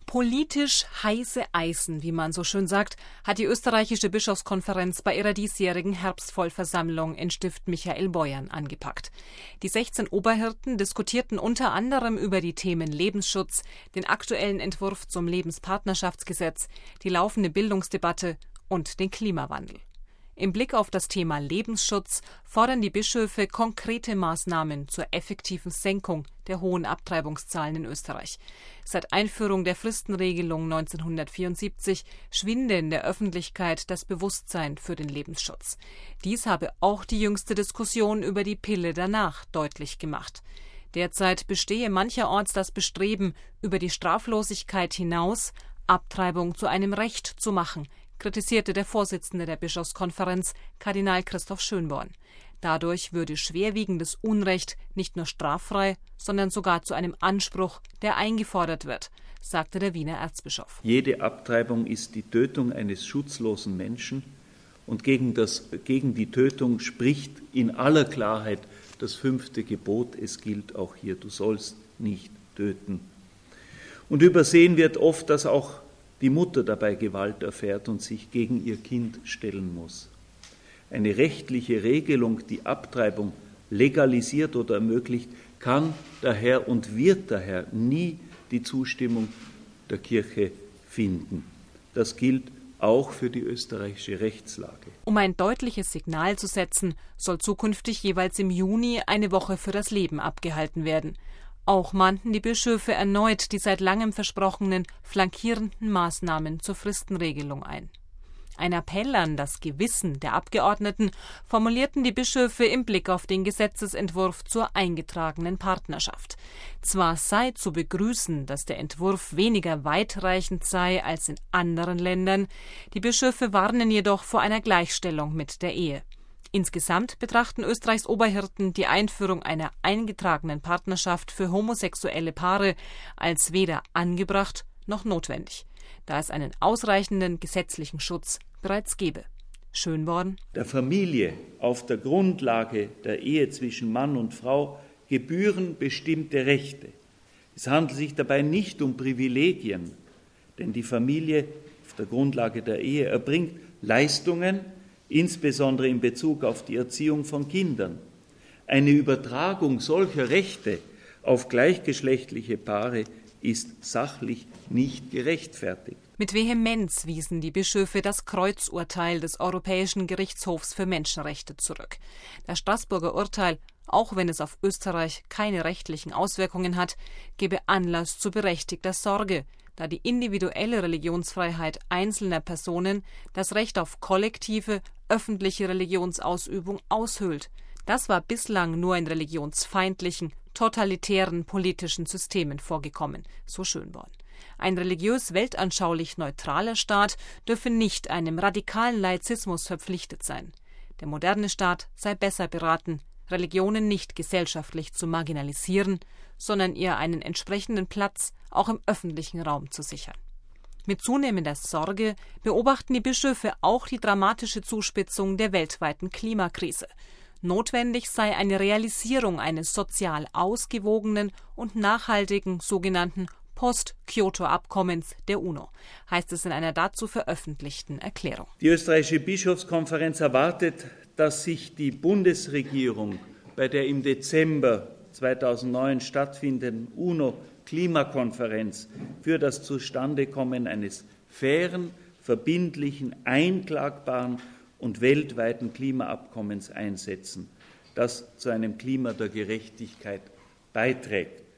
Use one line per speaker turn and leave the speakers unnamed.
Politisch heiße Eisen, wie man so schön sagt, hat die österreichische Bischofskonferenz bei ihrer diesjährigen Herbstvollversammlung in Stift Michael Beuern angepackt. Die 16 Oberhirten diskutierten unter anderem über die Themen Lebensschutz, den aktuellen Entwurf zum Lebenspartnerschaftsgesetz, die laufende Bildungsdebatte und den Klimawandel. Im Blick auf das Thema Lebensschutz fordern die Bischöfe konkrete Maßnahmen zur effektiven Senkung der hohen Abtreibungszahlen in Österreich. Seit Einführung der Fristenregelung 1974 schwinde in der Öffentlichkeit das Bewusstsein für den Lebensschutz. Dies habe auch die jüngste Diskussion über die Pille danach deutlich gemacht. Derzeit bestehe mancherorts das Bestreben, über die Straflosigkeit hinaus Abtreibung zu einem Recht zu machen, kritisierte der Vorsitzende der Bischofskonferenz, Kardinal Christoph Schönborn. Dadurch würde schwerwiegendes Unrecht nicht nur straffrei, sondern sogar zu einem Anspruch, der eingefordert wird, sagte der Wiener Erzbischof.
Jede Abtreibung ist die Tötung eines schutzlosen Menschen und gegen die Tötung spricht in aller Klarheit das 5. Gebot. Es gilt auch hier, du sollst nicht töten. Und übersehen wird oft, dass auch die Mutter dabei Gewalt erfährt und sich gegen ihr Kind stellen muss. Eine rechtliche Regelung, die Abtreibung legalisiert oder ermöglicht, kann daher und wird daher nie die Zustimmung der Kirche finden. Das gilt auch für die österreichische Rechtslage.
Um ein deutliches Signal zu setzen, soll zukünftig jeweils im Juni eine Woche für das Leben abgehalten werden. Auch mahnten die Bischöfe erneut die seit langem versprochenen flankierenden Maßnahmen zur Fristenregelung ein. Ein Appell an das Gewissen der Abgeordneten formulierten die Bischöfe im Blick auf den Gesetzesentwurf zur eingetragenen Partnerschaft. Zwar sei zu begrüßen, dass der Entwurf weniger weitreichend sei als in anderen Ländern, die Bischöfe warnen jedoch vor einer Gleichstellung mit der Ehe. Insgesamt betrachten Österreichs Oberhirten die Einführung einer eingetragenen Partnerschaft für homosexuelle Paare als weder angebracht noch notwendig, da es einen ausreichenden gesetzlichen Schutz bereits gebe. Schönborn:
Der Familie auf der Grundlage der Ehe zwischen Mann und Frau gebühren bestimmte Rechte. Es handelt sich dabei nicht um Privilegien, denn die Familie auf der Grundlage der Ehe erbringt Leistungen, insbesondere in Bezug auf die Erziehung von Kindern. Eine Übertragung solcher Rechte auf gleichgeschlechtliche Paare ist sachlich nicht gerechtfertigt.
Mit Vehemenz wiesen die Bischöfe das Kreuzurteil des Europäischen Gerichtshofs für Menschenrechte zurück. Das Straßburger Urteil, auch wenn es auf Österreich keine rechtlichen Auswirkungen hat, gebe Anlass zu berechtigter Sorge, da die individuelle Religionsfreiheit einzelner Personen das Recht auf kollektive, öffentliche Religionsausübung aushöhlt. Das war bislang nur in religionsfeindlichen, totalitären politischen Systemen vorgekommen, so Schönborn. Ein religiös weltanschaulich neutraler Staat dürfe nicht einem radikalen Laizismus verpflichtet sein. Der moderne Staat sei besser beraten, Religionen nicht gesellschaftlich zu marginalisieren, sondern ihr einen entsprechenden Platz auch im öffentlichen Raum zu sichern. Mit zunehmender Sorge beobachten die Bischöfe auch die dramatische Zuspitzung der weltweiten Klimakrise. Notwendig sei eine Realisierung eines sozial ausgewogenen und nachhaltigen sogenannten Post-Kyoto-Abkommens der UNO, heißt es in einer dazu veröffentlichten Erklärung.
Die österreichische Bischofskonferenz erwartet, dass sich die Bundesregierung bei der im Dezember 2009 stattfindenden UNO-Klimakonferenz für das Zustandekommen eines fairen, verbindlichen, einklagbaren und weltweiten Klimaabkommens einsetzen, das zu einem Klima der Gerechtigkeit beiträgt.